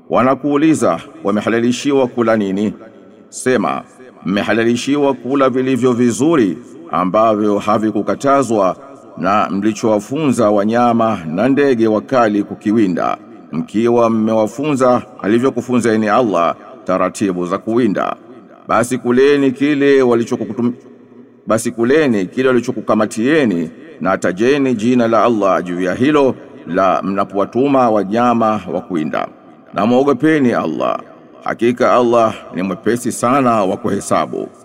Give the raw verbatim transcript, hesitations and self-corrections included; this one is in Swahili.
Wanakuuliza, wamehalalishiwa kula nini? Sema, mmehalalishiwa kula vilivyo vizuri ambavyo havikukatazwa na mlichowafunza wanyama na ndege wakali kukiwinda, mkiwa mmewafunza alivyokufunzeni Allah taratibu za kuwinda. Basi kuleni kile walichokukutum basi kuleni kile walichokukamatieni na tajeni jina la Allah juu ya hilo la mnapowatuma wanyama wa kuwinda. Na muogopeni Allah, hakika Allah ni mwepesi sana wa kuhesabu.